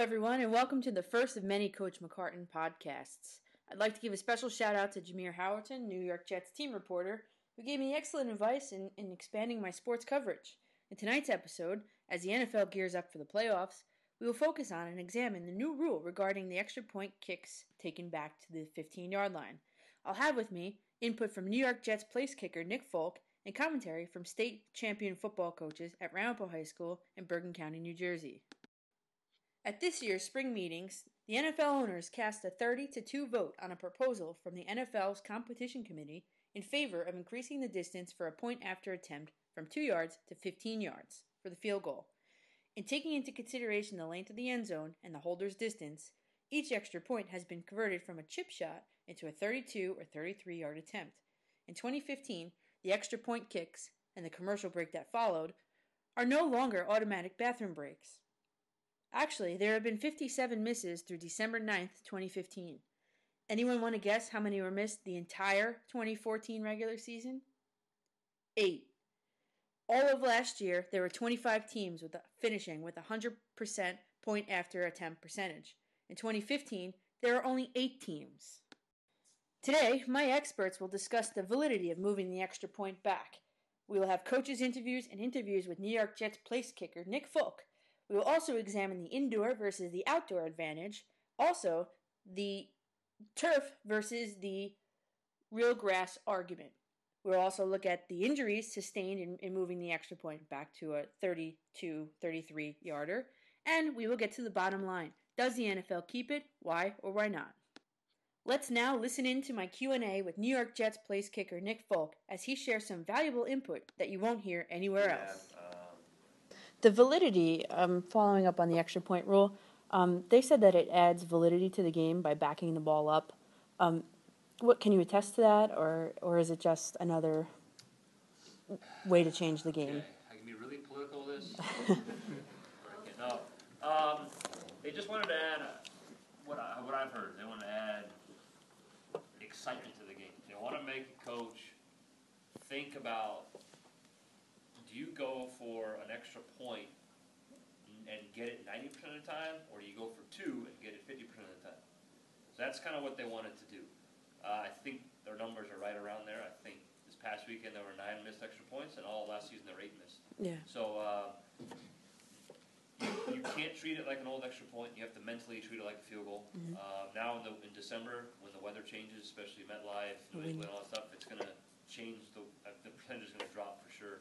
everyone, and welcome to the first of many Coach McCartan podcasts. I'd like to give a special shout out to Jameer Howerton, New York Jets team reporter, who gave me excellent advice in expanding my sports coverage. In tonight's episode, as the NFL gears up for the playoffs, we will focus on and examine the new rule regarding the extra point kicks taken back to the 15-yard line. I'll have with me input from New York Jets place kicker Nick Folk and commentary from state champion football coaches at Ramapo High School in Bergen County, New Jersey. At this year's spring meetings, the NFL owners cast a 30-2 vote on a proposal from the NFL's competition committee in favor of increasing the distance for a point after attempt from 2 yards to 15 yards for the field goal. In taking into consideration the length of the end zone and the holder's distance, each extra point has been converted from a chip shot into a 32 or 33-yard attempt. In 2015, the extra point kicks and the commercial break that followed are no longer automatic bathroom breaks. Actually, there have been 57 misses through December 9th, 2015. Anyone want to guess how many were missed the entire 2014 regular season? 8. All of last year, there were 25 teams finishing with 100% point after attempt percentage. In 2015, there are only 8 teams. Today, my experts will discuss the validity of moving the extra point back. We will have coaches' interviews and interviews with New York Jets place kicker Nick Folk. We will also examine the indoor versus the outdoor advantage, also the turf versus the real grass argument. We'll also look at the injuries sustained in moving the extra point back to a 32, 33-yarder, and we will get to the bottom line. Does the NFL keep it? Why or why not? Let's now listen in to my Q&A with New York Jets place kicker Nick Folk as he shares some valuable input that you won't hear anywhere else. The validity, following up on the extra point rule, they said that it adds validity to the game by backing the ball up. What can you attest to that, or is it just another way to change the game? Okay. I can be really political with this. No, they just wanted to add what I've heard. They want to add excitement to the game. They want to make a coach think about: do you go for an extra point and get it 90% of the time, or do you go for 2 and get it 50% of the time? So that's kind of what they wanted to do. I think their numbers are right around there. I think this past weekend there were 9 missed extra points, and all last season there were 8 missed. Yeah. So you can't treat it like an old extra point. You have to mentally treat it like a field goal. Mm-hmm. Now in December, when the weather changes, especially MetLife, New England, all that stuff, it's going to change. The percentage is going to drop for sure.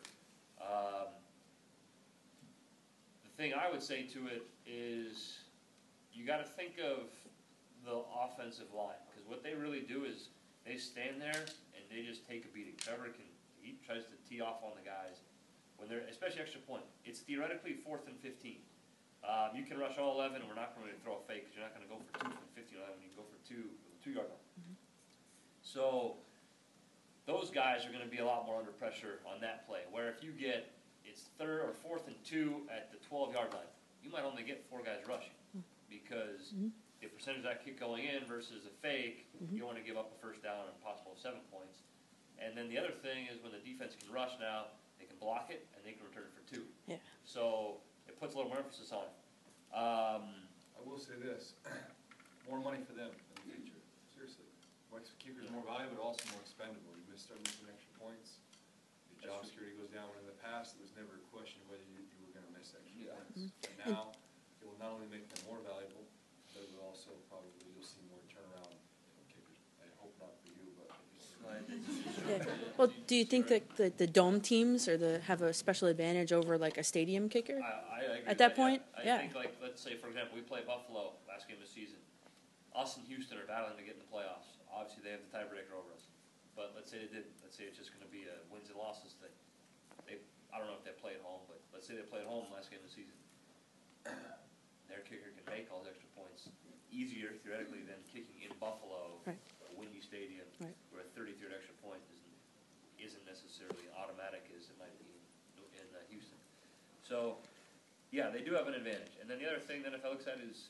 The thing I would say to it is you got to think of the offensive line, because what they really do is they stand there and they just take a beating. He tries to tee off on the guys when they're, especially extra point. It's theoretically 4th and 15. You can rush all 11, and we're not going to throw a fake because you're not going to go for 2 from 15 or 11. You can go for 2 with a 2-yard line. Mm-hmm. So those guys are going to be a lot more under pressure on that play, where if you get it's 3rd or 4th and 2 at the 12-yard line, you might only get 4 guys rushing because the percentage of that kick going in versus a fake, you don't want to give up a first down and possible 7 points. And then the other thing is when the defense can rush now, they can block it and they can return it for 2. Yeah. So it puts a little more emphasis on it. I will say this, more money for them in the future. Seriously. Extra kicker is more valuable, but also more expendable. You start missing extra points. Your job security goes down. When in the past, it was never a question of whether you were going to miss extra points. And now, it will not only make them more valuable, but it will also probably, you'll see more turnaround kickers. I hope not for you, but yeah. Well, do you think that the dome teams have a special advantage over like a stadium kicker? I agree at that point? I think, like, let's say, for example, we play Buffalo last game of the season. Us and Houston are battling to get in the playoffs. Obviously, they have the tiebreaker over us. But let's say they didn't. Let's say it's just going to be a wins and losses thing. I don't know if they play at home, but let's say they play at home last game of the season. Their kicker can make all the extra points easier, theoretically, than kicking in Buffalo, right, a windy stadium, right, where a 33rd extra point isn't necessarily automatic as it might be in Houston. So, yeah, they do have an advantage. And then the other thing the NFL looks at is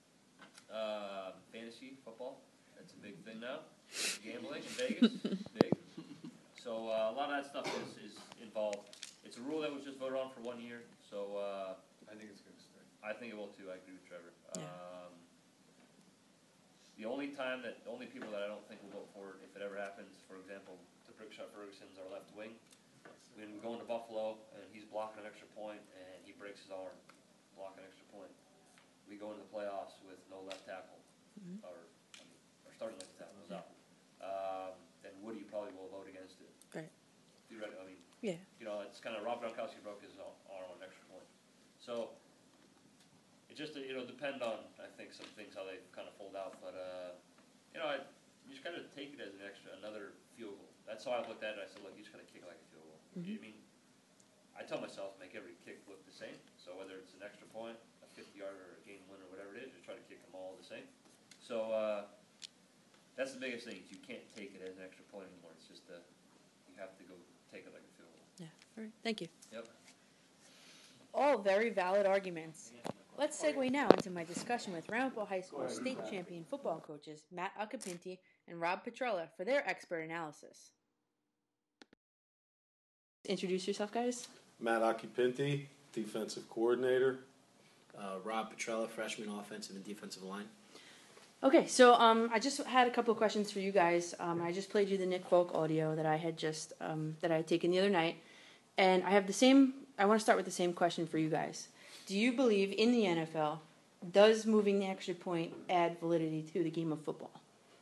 fantasy football. That's a big thing now. Gambling in Vegas, big. So a lot of that stuff is involved. It's a rule that was just voted on for 1 year, so I think it's going to stay. I think it will too. I agree with Trevor. Yeah. The only people that I don't think will vote for it, if it ever happens, for example, the Brickshot Ferguson's our left wing. When we go into Buffalo and he's blocking an extra point and he breaks his arm, blocking an extra point, we go into the playoffs with no left tackle, or starting left tackle is out. Then Woody probably will vote against it. Right. Theoretically, I mean, Yeah. it's kind of Rob Gronkowski broke his arm on an extra point. So it just depend on, I think, some things how they kind of fold out. But you just got to take it as another field goal. That's how I looked at it. I said, look, you just got to kick like a field goal. I mean, I tell myself make every kick look the same. So whether it's an extra point, a 50-yarder, or a game winner, whatever it is, just try to kick them all the same. So that's the biggest thing. You can't take it as an extra point anymore. It's just you have to go take it like a field goal. Yeah. All right. Thank you. Yep. All very valid arguments. Let's segue now into my discussion with Ramapo High School state champion football coaches Matt Acapinti and Rob Petrella for their expert analysis. Introduce yourself, guys. Matt Acapinti, defensive coordinator. Rob Petrella, freshman offensive and defensive line. Okay, so I just had a couple of questions for you guys. I just played you the Nick Folk audio that I had that I had taken the other night, and I have the same. I want to start with the same question for you guys. Do you believe in the NFL? Does moving the extra point add validity to the game of football?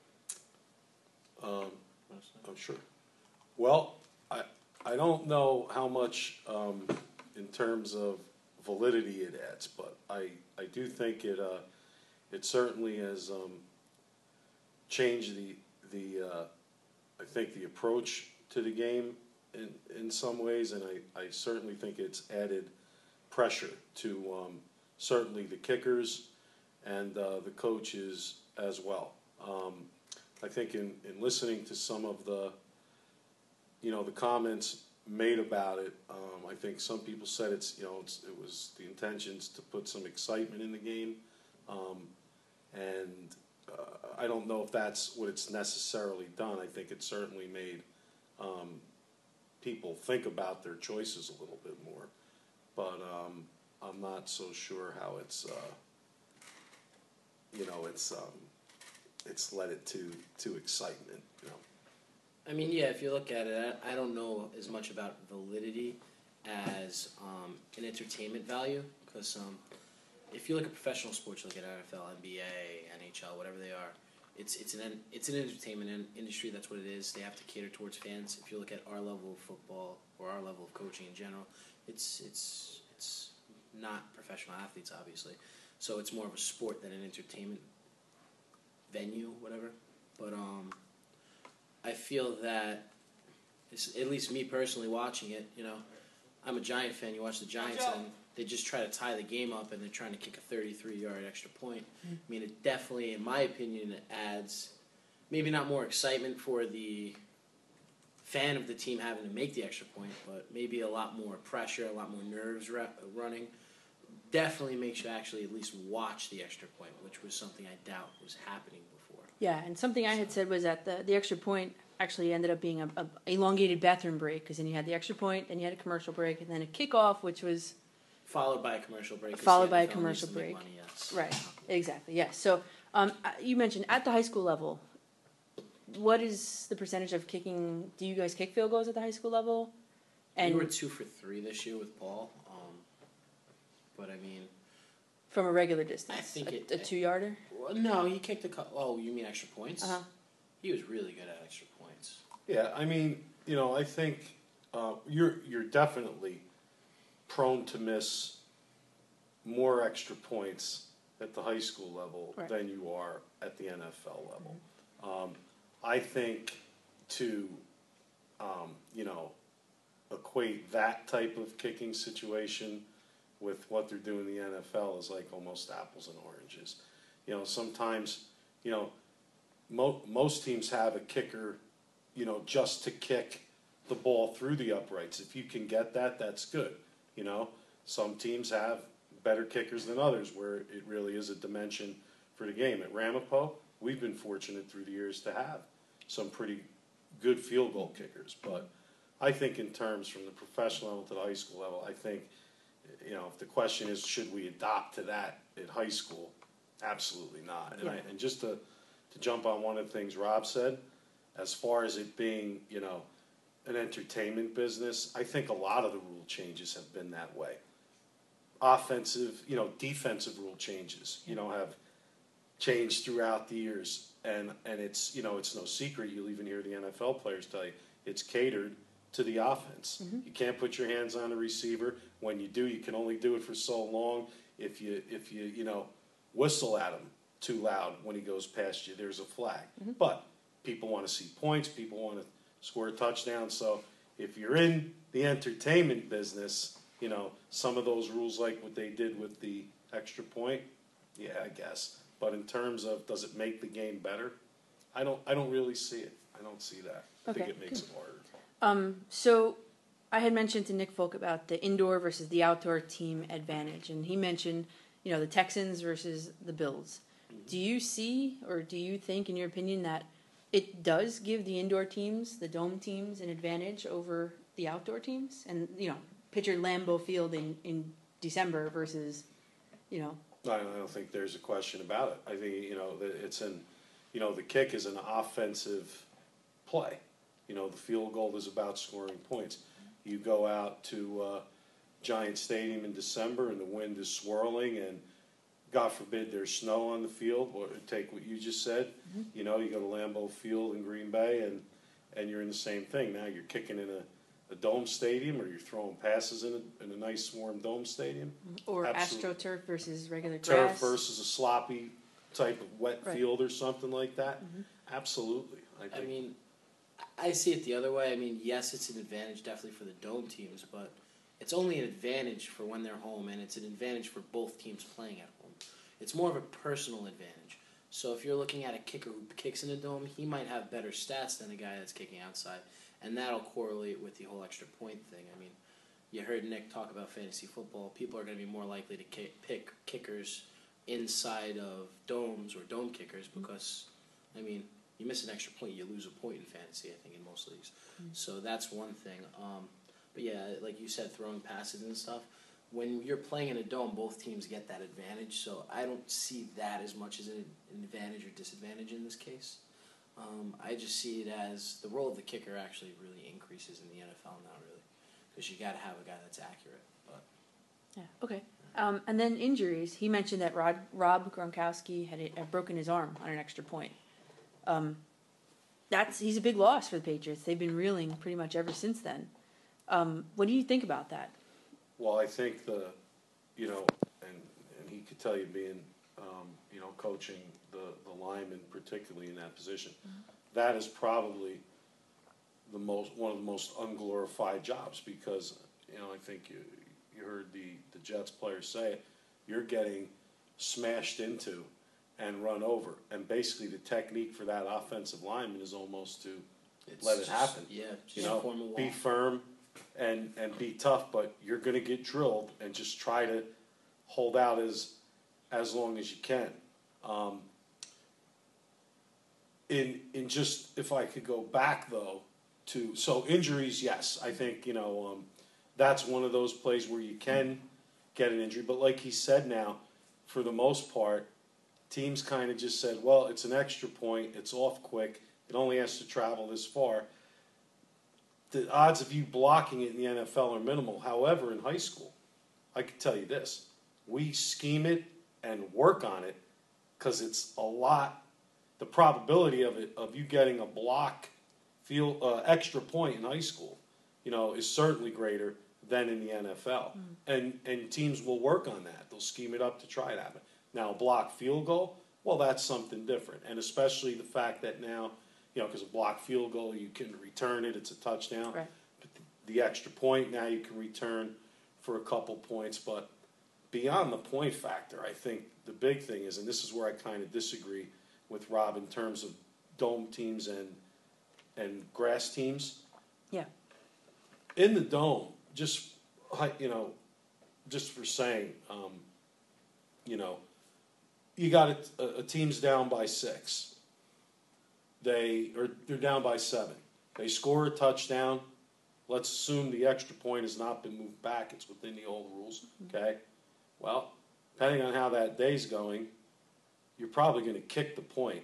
I'm sure. Well, I don't know how much in terms of validity it adds, but I do think it certainly has changed the I think the approach to the game in some ways, and I certainly think it's added pressure to certainly the kickers and the coaches as well. I think in listening to some of the comments made about it, I think some people said it was the intentions to put some excitement in the game, and I don't know if that's what it's necessarily done. I think it certainly made people think about their choices a little bit more, but I'm not so sure how it's led it to excitement. I mean, yeah, if you look at it, I don't know as much about validity as an entertainment value, because if you look at professional sports, you look at NFL, NBA, NHL, whatever they are, it's an entertainment industry. That's what it is. They have to cater towards fans. If you look at our level of football or our level of coaching in general, it's not professional athletes, obviously. So it's more of a sport than an entertainment venue, whatever. But I feel that, at least me personally watching it, I'm a Giant fan. You watch the Giants, and they just try to tie the game up, and they're trying to kick a 33-yard extra point. I mean, it definitely, in my opinion, it adds maybe not more excitement for the fan of the team having to make the extra point, but maybe a lot more pressure, a lot more nerves running. Definitely makes you actually at least watch the extra point, which was something I doubt was happening before. Yeah, and something I had said was that the extra point actually ended up being a elongated bathroom break, because then you had the extra point, then you had a commercial break, and then a kickoff, which was followed by a commercial break. Followed by a commercial break. Money, yes. Right, exactly, yes. So you mentioned at the high school level, what is the percentage of kicking? Do you guys kick field goals at the high school level? And we were 2 for 3 this year with Paul. But I mean, from a regular distance, I think a 2-yarder. Well, no, he kicked a couple. Oh, you mean extra points? Uh huh. He was really good at extra points. Yeah, I mean, I think you're definitely prone to miss more extra points at the high school level than you are at the NFL level. I think to equate that type of kicking situation with what they're doing in the NFL is like almost apples and oranges. Sometimes, most teams have a kicker, just to kick the ball through the uprights. If you can get that, that's good. Some teams have better kickers than others where it really is a dimension for the game. At Ramapo, we've been fortunate through the years to have some pretty good field goal kickers. But I think in terms from the professional level to the high school level, I think, if the question is should we adopt to that at high school, absolutely not. And, Yeah. and just to to jump on one of the things Rob said, as far as it being, an entertainment business, I think a lot of the rule changes have been that way. Offensive, defensive rule changes, have changed throughout the years. And it's, it's no secret, you'll even hear the NFL players tell you, it's catered to the offense. Mm-hmm. You can't put your hands on the receiver. When you do, you can only do it for so long. If you whistle at him too loud when he goes past you, there's a flag. Mm-hmm. But people want to see points. People want to score a touchdown. So if you're in the entertainment business, some of those rules, like what they did with the extra point, yeah, I guess. But in terms of, does it make the game better? I don't really see it. I don't see that. I think it makes it harder. So I had mentioned to Nick Folk about the indoor versus the outdoor team advantage, and he mentioned, the Texans versus the Bills. Do you see, or do you think, in your opinion, that it does give the indoor teams, the dome teams, an advantage over the outdoor teams? And, picture Lambeau Field in December versus, I don't think there's a question about it. I think, that it's the kick is an offensive play. The field goal is about scoring points. You go out to Giant Stadium in December and the wind is swirling and God forbid there's snow on the field, or take what you just said, Mm-hmm. you go to Lambeau Field in Green Bay and you're in the same thing. Now you're kicking in a dome stadium, or you're throwing passes in a nice warm dome stadium. or Absolutely. AstroTurf versus regular Turf grass. versus a sloppy type of wet Right. field or something like that. Mhm. Absolutely. I I think mean, I see it the other way. I mean, yes, it's an advantage definitely for the dome teams, but it's only an advantage for when they're home, and it's an advantage for both teams playing at home. It's more of a personal advantage. So if you're looking at a kicker who kicks in a dome, he might have better stats than a guy that's kicking outside, and that'll correlate with the whole extra point thing. I mean, you heard Nick talk about fantasy football. People are going to be more likely to pick kickers inside of domes or dome kickers because, I mean, you miss an extra point, you lose a point in fantasy, I think, in most leagues. So that's one thing. But yeah, like you said, throwing passes and stuff. When you're playing in a dome, both teams get that advantage. So I don't see that as much as an advantage or disadvantage in this case. I just see it as the role of the kicker actually really increases in the NFL now, really, because you got to have a guy that's accurate. But Yeah. Okay. And then injuries. He mentioned that Rob Gronkowski had broken his arm on an extra point. He's a big loss for the Patriots. They've been reeling pretty much ever since then. What do you think about that? Well, I think and he could tell you being, coaching the linemen, particularly in that position, that is probably one of the most unglorified jobs because, I think you heard the Jets players say it, you're getting smashed into and run over. And basically the technique for that offensive lineman is almost to let it happen. Yeah, just form a wall. Be firm and be tough, but you're going to get drilled and just try to hold out as long as you can. In just, if I could go back though so injuries, yes, I think, that's one of those plays where you can get an injury. But like he said now, for the most part, teams kind of just said, well, it's an extra point, it's off quick, it only has to travel this far. The odds of you blocking it in the NFL are minimal. However, in high school, I can tell you this, we scheme it and work on it because it's a lot, the probability of you getting a block extra point in high school, is certainly greater than in the NFL. And teams will work on that. They'll scheme it up to try it happen. Now, a block field goal, well, that's something different. And especially the fact that now, because a block field goal, you can return it, it's a touchdown. Right. But the extra point, now you can return for a couple points. But beyond the point factor, I think the big thing is, and this is where I kind of disagree with Rob in terms of dome teams and grass teams. Yeah. In the dome, just for saying, you got a team's down by 6. They're down by 7. They score a touchdown. Let's assume the extra point has not been moved back. It's within the old rules. Okay. Well, depending on how that day's going, you're probably going to kick the point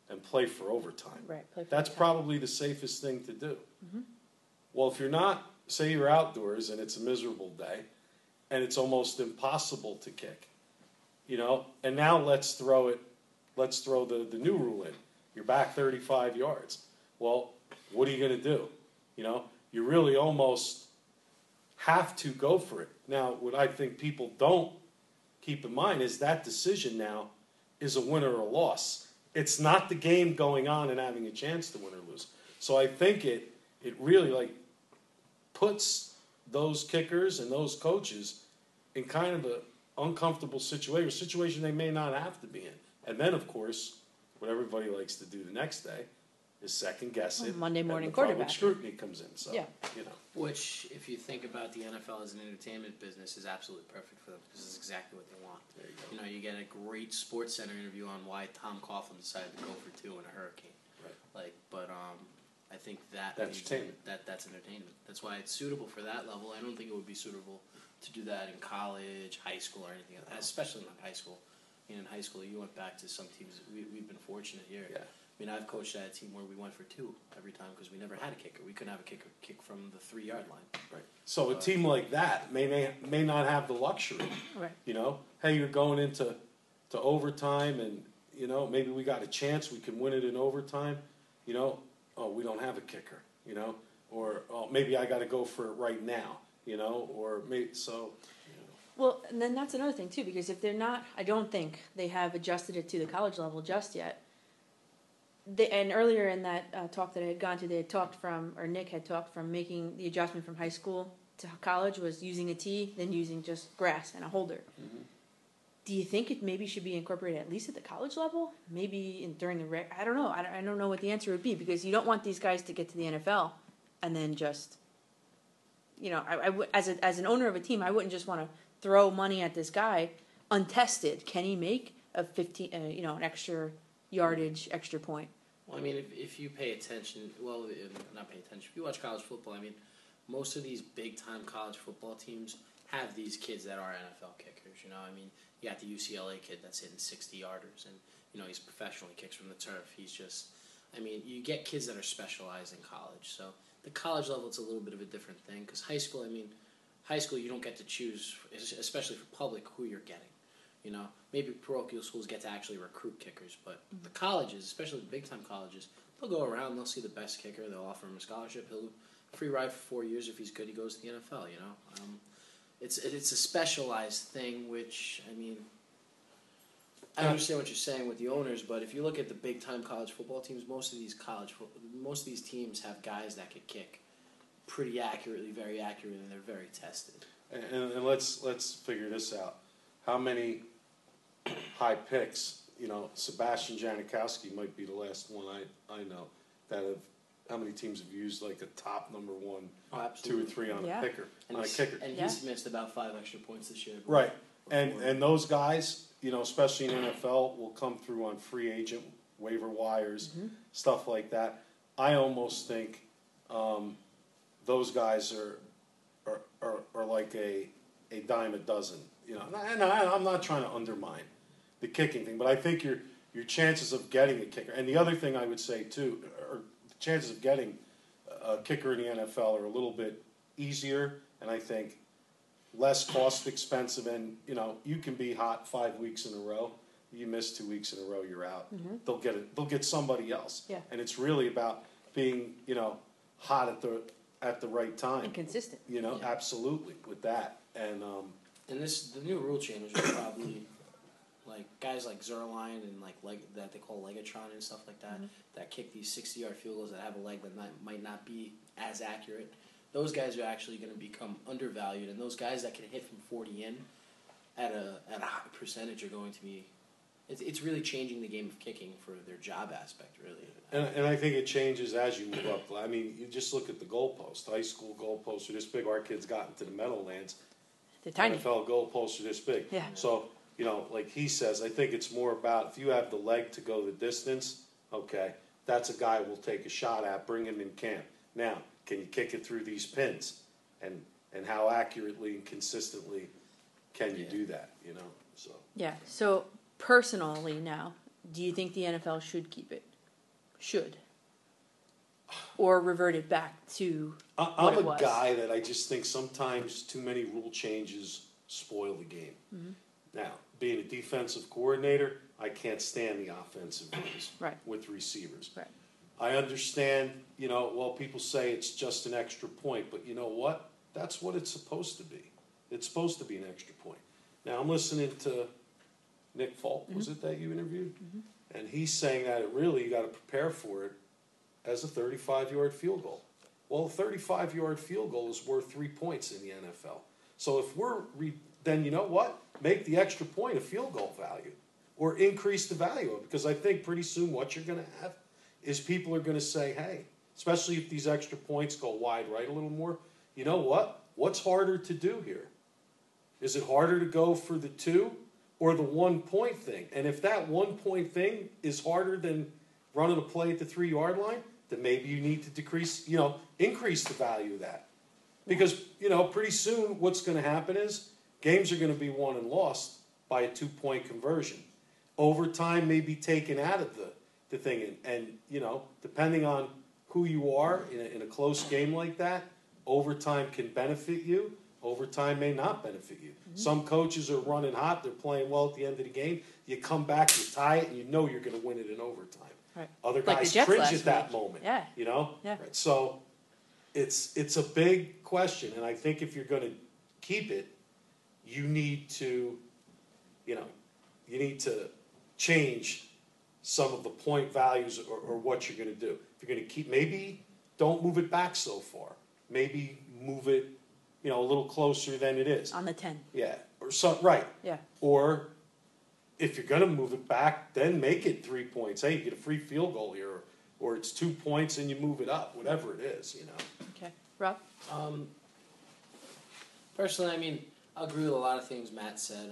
and play for overtime. Right. Play for That's the time. probably the safest thing to do. Mm-hmm. Well, if you're not, say you're outdoors and it's a miserable day, and it's almost impossible to kick, and now let's throw the new rule in. You're back 35 yards. Well, what are you going to do? You really almost have to go for it. Now, what I think people don't keep in mind is that decision now is a win or a loss. It's not the game going on and having a chance to win or lose. So I think it really puts those kickers and those coaches in kind of an uncomfortable situation they may not have to be in. And then, of course, what everybody likes to do the next day is second guess it. Monday morning and the public quarterback. scrutiny comes in. So, Yeah. Which, if you think about the NFL as an entertainment business, is absolutely perfect for them because it's exactly what they want. There you go. You get a great Sports Center interview on why Tom Coughlin decided to go for 2 in a hurricane. Right. I think that That's entertainment. That's entertainment. That's why it's suitable for that level. I don't think it would be suitable to do that in college, high school, or anything else, especially not high school. In high school, you went back to some teams. We've been fortunate here. Yeah. I've coached at a team where we went for 2 every time because we never had a kicker. We couldn't have a kicker kick from the 3-yard line. Right. So a team like that may not have the luxury. Right. Hey, you're going into overtime, and maybe we got a chance we can win it in overtime. Oh, we don't have a kicker. Or maybe I got to go for it right now. Or maybe so. Well, and then that's another thing too, because if they're not, I don't think they have adjusted it to the college level just yet. And earlier in that talk that I had gone to, Nick had talked from making the adjustment from high school to college was using a tee, then using just grass and a holder. Mm-hmm. Do you think it maybe should be incorporated at least at the college level? Maybe during the I don't know. I don't know what the answer would be, because you don't want these guys to get to the NFL and then just, as an owner of a team, I wouldn't just want to throw money at this guy untested. Can he make a 15, an extra yardage, extra point? Well, if you pay attention, not pay attention. If you watch college football, most of these big-time college football teams have these kids that are NFL kickers. You got the UCLA kid that's hitting 60-yarders, and he's professional. He kicks from the turf. He's just, you get kids that are specialized in college. So the college level, it's a little bit of a different thing, because high school, you don't get to choose, especially for public, who you're getting. Maybe parochial schools get to actually recruit kickers, but the colleges, especially the big-time colleges, they'll go around, they'll see the best kicker, they'll offer him a scholarship, he'll free ride for 4 years. If he's good, he goes to the NFL, It's a specialized thing, which, I understand what you're saying with the owners, but if you look at the big-time college football teams, most of these teams have guys that could kick pretty accurately, very accurately, and they're very tested. And let's figure this out. How many high picks? Sebastian Janikowski might be the last one I know that have. How many teams have used a top number 1, 2 or 3 on a kicker, and on a kicker? And he's missed about 5 extra points this year. Right, and those guys, especially in NFL, will come through on free agent waiver wires, stuff like that. I almost think those guys are like a dime a dozen. And I'm not trying to undermine the kicking thing, but I think your chances of getting a kicker, and the other thing I would say too, are the chances of getting a kicker in the NFL are a little bit easier, and I think less cost expensive. And you can be hot 5 weeks in a row. You miss 2 weeks in a row, you're out. Mm-hmm. They'll get somebody else. Yeah. And it's really about being hot at the right time. And consistent. Absolutely with that. And the new rule changes are probably guys like Zerline and that they call Legatron and stuff like that, that kick these 60-yard field goals that have a leg that might not be as accurate. Those guys are actually going to become undervalued, and those guys that can hit from 40 in at a high percentage are going to be. It's really changing the game of kicking for their job aspect, really. And I think it changes as you move up. You just look at the goalpost. High school goalposts are this big. Our kids got into the Meadowlands. They're tiny. NFL goalposts are this big. Yeah. So, like he says, I think it's more about if you have the leg to go the distance, okay, that's a guy we'll take a shot at, bring him in camp. Now, can you kick it through these pins? And how accurately and consistently can you do that, So. Yeah. So, personally now, do you think the NFL should keep it? should, or revert it back to what I'm it a was. guy that I just think sometimes too many rule changes spoil the game. Mm-hmm. Now, being a defensive coordinator, I can't stand the offensive rules Right. with receivers. Right. I understand, well, people say it's just an extra point, but you know what? That's what it's supposed to be. It's supposed to be an extra point. Now, I'm listening to Nick Folk, was it that you interviewed? Mm-hmm. And he's saying that you got to prepare for it as a 35-yard field goal. Well, a 35-yard field goal is worth 3 points in the NFL. So if then you know what? Make the extra point a field goal value or increase the value of it. Because I think pretty soon what you're going to have is people are going to say, hey, especially if these extra points go wide right a little more, you know what? What's harder to do here? Is it harder to go for the 2 or the 1 point thing? And if that 1 point thing is harder than running a play at the 3-yard line, then maybe you need to increase the value of that. Because, pretty soon what's going to happen is games are going to be won and lost by a 2-point conversion. Overtime may be taken out of the thing. And depending on who you are in a close game like that, overtime can benefit you. Overtime may not benefit you. Mm-hmm. Some coaches are running hot. They're playing well at the end of the game. You come back, you tie it, and you know you're going to win it in overtime. Right. Other Like guys the Jets cringe last at that week. moment. Yeah. Yeah. Right. So it's a big question, and I think if you're going to keep it, you need to change some of the point values or what you're going to do. If you're going to keep, maybe don't move it back so far. Maybe move it, a little closer than it is. On the 10. Yeah, or right. Yeah. Or if you're going to move it back, then make it 3 points. Hey, you get a free field goal here, or it's 2 points and you move it up, whatever it is, Okay. Rob? Personally, I agree with a lot of things Matt said.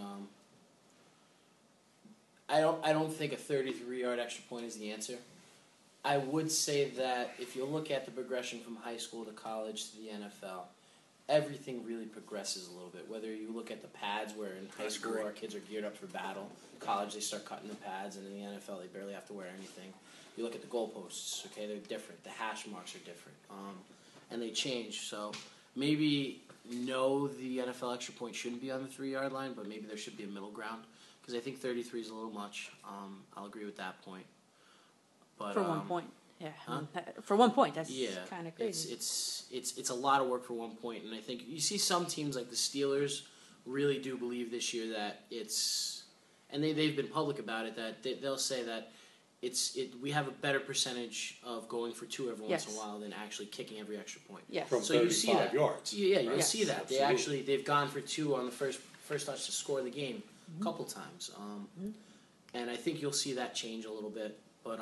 I don't think a 33-yard extra point is the answer. I would say that if you look at the progression from high school to college to the NFL, everything really progresses a little bit. Whether you look at the pads, where in high school our kids are geared up for battle, college they start cutting the pads, and in the NFL they barely have to wear anything. You look at the goalposts, okay, they're different. The hash marks are different, and they change. So maybe the NFL extra point shouldn't be on the 3-yard line, but maybe there should be a middle ground, because I think 33 is a little much. I'll agree with that point. But, For 1 point. Yeah. Huh? For 1 point, that's yeah, kind of crazy. It's a lot of work for 1 point, and I think you see some teams like the Steelers really do believe this year that it's, and they've been public about it, that they'll say that we have a better percentage of going for 2 every once in a while than actually kicking every extra point. Yes. From So 35 you see that. yards. Yeah, you'll Yes. see that. Absolutely. They've gone for 2 on the first touch to score the game a couple times. And I think you'll see that change a little bit. But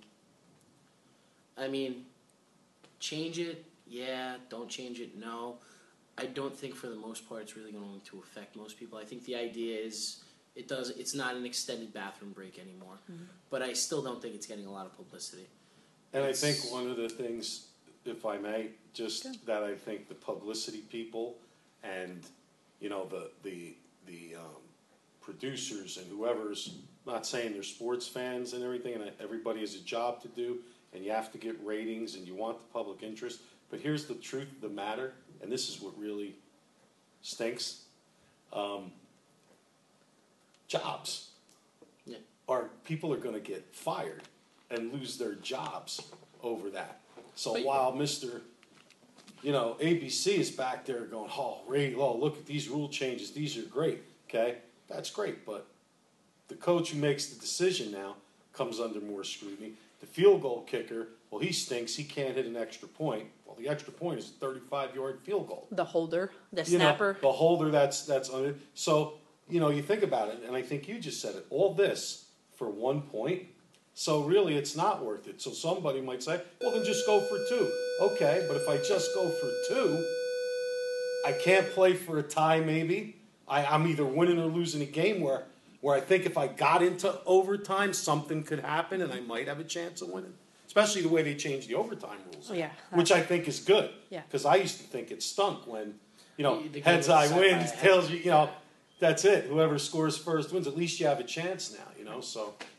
change it, yeah. Don't change it, no. I don't think for the most part it's really going to affect most people. I think the idea is it's not an extended bathroom break anymore. But I still don't think it's getting a lot of publicity. And I think one of the things, if I may, that I think the publicity people and the producers and whoever's, not saying they're sports fans and everything, and everybody has a job to do, and you have to get ratings and you want the public interest. But here's the truth of the matter, and this is what really stinks. Jobs. Yeah. People are going to get fired and lose their jobs over that. So But- while Mr. ABC is back there going, look at these rule changes. These are great. Okay, that's great. But the coach who makes the decision now comes under more scrutiny. The field goal kicker, well, he stinks. He can't hit an extra point. Well, the extra point is a 35-yard field goal. The holder, the You know, snapper. the holder, that's on it. So, you think about it, and I think you just said it. All this for 1 point. So really, it's not worth it. So somebody might say, well, then just go for 2. Okay, but if I just go for 2, I can't play for a tie maybe. I'm either winning or losing a game where I think if I got into overtime, something could happen and I might have a chance of winning. Especially the way they changed the overtime rules, Yeah. which I think is good. Yeah. Because I used to think it stunk when, The game heads was I set by wins, a head. tails that's it. Whoever scores first wins. At least you have a chance now, so.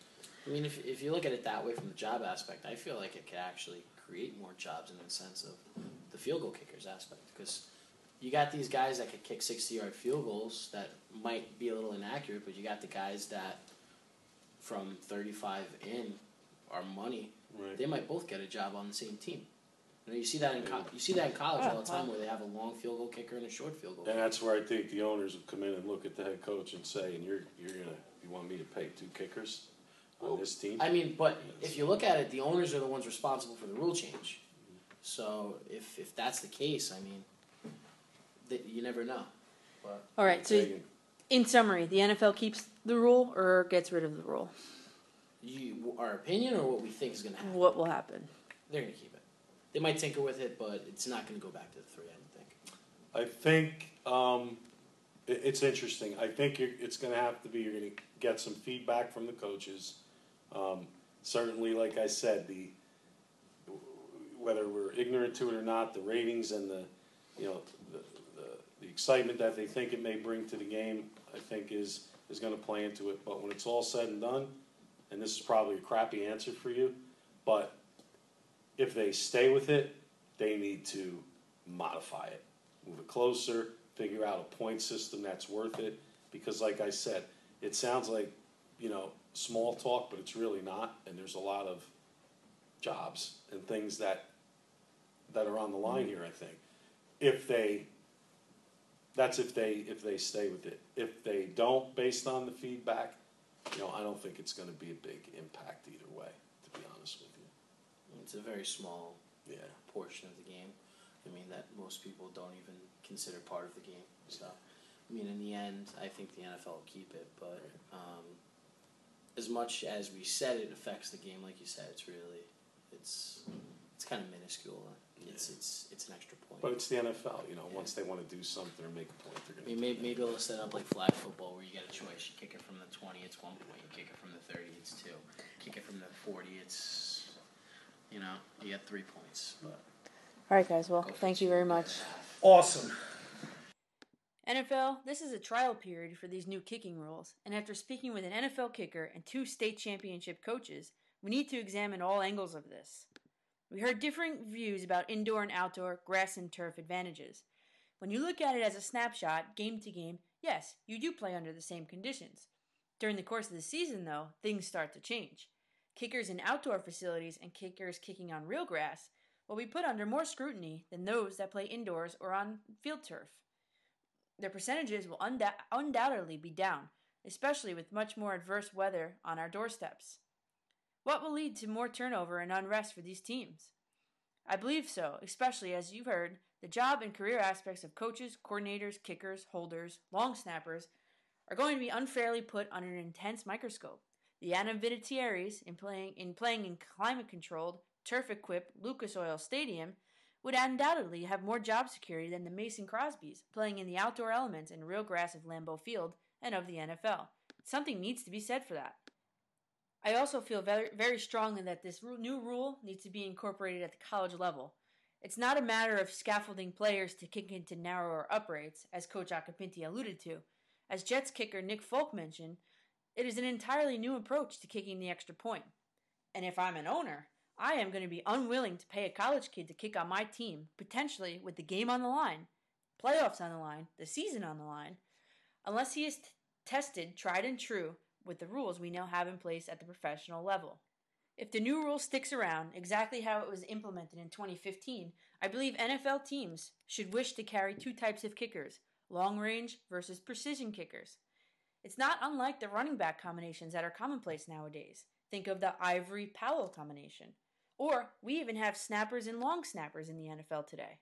I mean, if you look at it that way from the job aspect, I feel like it could actually create more jobs in the sense of the field goal kickers aspect. Because you got these guys that could kick 60-yard field goals that might be a little inaccurate, but you got the guys that from 35 in are money. Right. They might both get a job on the same team. You see that in college all the time, where they have a long field goal kicker and a short field goal And kicker. that's where I think the owners will come in and look at the head coach and say, "And you want me to pay 2 kickers on this team?" I mean, but if you look at it, the owners are the ones responsible for the rule change. So if that's the case, I mean, you never know. But All right, so in summary, the NFL keeps the rule or gets rid of the rule? our opinion or what we think is going to happen? What will happen? They're going to keep it. They might tinker with it, but it's not going to go back to the 3, I don't think. I think it's interesting. I think it's going to have to be, you're going to get some feedback from the coaches. Certainly, like I said, whether we're ignorant to it or not, the ratings and the excitement that they think it may bring to the game, I think is going to play into it. But when it's all said and done, and this is probably a crappy answer for you, but if they stay with it, they need to modify it, move it closer, figure out a point system that's worth it. Because, like I said, it sounds like small talk, but it's really not. And there's a lot of jobs and things that are on the line here. I think if they stay with it. If they don't, based on the feedback, I don't think it's going to be a big impact either way. To be honest with you, It's a very small yeah. portion of the game. I mean, that most people don't even consider part of the game. So, I mean, in the end, I think the NFL will keep it. But as much as we said it affects the game, like you said, it's kind of minuscule. It's an extra point. But it's the NFL. Once they want to do something or make a point, they're going to. Maybe they'll set up like flag football where you get a choice. You kick it from the 20, it's 1 point. You kick it from the 30, it's 2. Kick it from the 40, it's you get 3 points. But All right, guys. Well, thank you very much. Awesome. NFL, this is a trial period for these new kicking rules, and after speaking with an NFL kicker and 2 state championship coaches, we need to examine all angles of this. We heard differing views about indoor and outdoor, grass and turf advantages. When you look at it as a snapshot, game to game, yes, you do play under the same conditions. During the course of the season, though, things start to change. Kickers in outdoor facilities and kickers kicking on real grass will be put under more scrutiny than those that play indoors or on field turf. Their percentages will undoubtedly be down, especially with much more adverse weather on our doorsteps. What will lead to more turnover and unrest for these teams? I believe so, especially as you've heard, the job and career aspects of coaches, coordinators, kickers, holders, long snappers are going to be unfairly put under an intense microscope. The Adam Vinatieri's in playing in climate-controlled, turf-equipped Lucas Oil Stadium would undoubtedly have more job security than the Mason Crosbys playing in the outdoor elements and real grass of Lambeau Field and of the NFL. Something needs to be said for that. I also feel very, very strongly that this new rule needs to be incorporated at the college level. It's not a matter of scaffolding players to kick into narrower uprights, as Coach Acapinti alluded to. As Jets kicker Nick Folk mentioned, it is an entirely new approach to kicking the extra point. And if I'm an owner, I am going to be unwilling to pay a college kid to kick on my team, potentially with the game on the line, playoffs on the line, the season on the line, unless he is tested, tried and true, with the rules we now have in place at the professional level. If the new rule sticks around exactly how it was implemented in 2015, I believe NFL teams should wish to carry 2 types of kickers, long range versus precision kickers. It's not unlike the running back combinations that are commonplace nowadays. Think of the Ivory-Powell combination. Or we even have snappers and long snappers in the NFL today.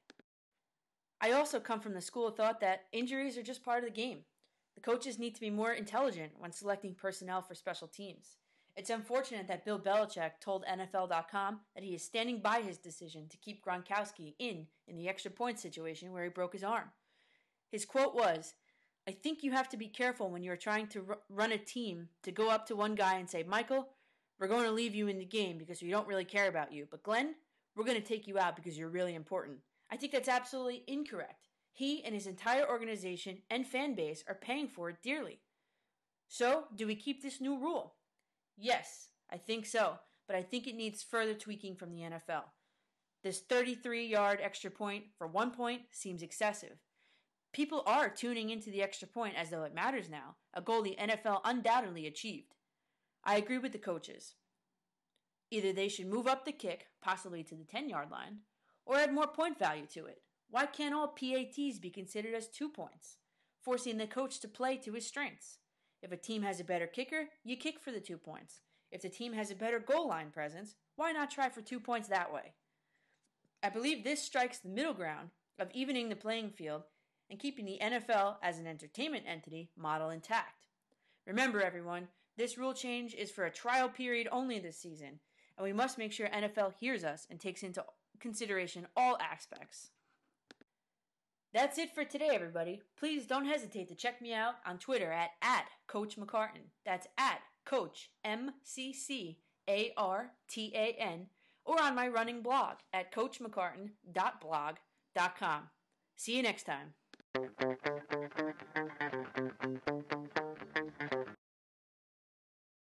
I also come from the school of thought that injuries are just part of the game. The coaches need to be more intelligent when selecting personnel for special teams. It's unfortunate that Bill Belichick told NFL.com that he is standing by his decision to keep Gronkowski in the extra point situation where he broke his arm. His quote was, "I think you have to be careful when you're trying to run a team to go up to one guy and say, 'Michael, we're going to leave you in the game because we don't really care about you. But Glenn, we're going to take you out because you're really important.' I think that's absolutely incorrect. He and his entire organization and fan base are paying for it dearly. So, do we keep this new rule? Yes, I think so, but I think it needs further tweaking from the NFL. This 33-yard extra point for 1 point seems excessive. People are tuning into the extra point as though it matters now, a goal the NFL undoubtedly achieved. I agree with the coaches. Either they should move up the kick, possibly to the 10-yard line, or add more point value to it. Why can't all PATs be considered as 2 points, forcing the coach to play to his strengths? If a team has a better kicker, you kick for the 2 points. If the team has a better goal line presence, why not try for 2 points that way? I believe this strikes the middle ground of evening the playing field and keeping the NFL as an entertainment entity model intact. Remember, everyone, this rule change is for a trial period only this season, and we must make sure NFL hears us and takes into consideration all aspects. That's it for today, everybody. Please don't hesitate to check me out on Twitter at Coach McCartan. That's at Coach MCCARTAN, or on my running blog at coachmccartan.blog.com. See you next time.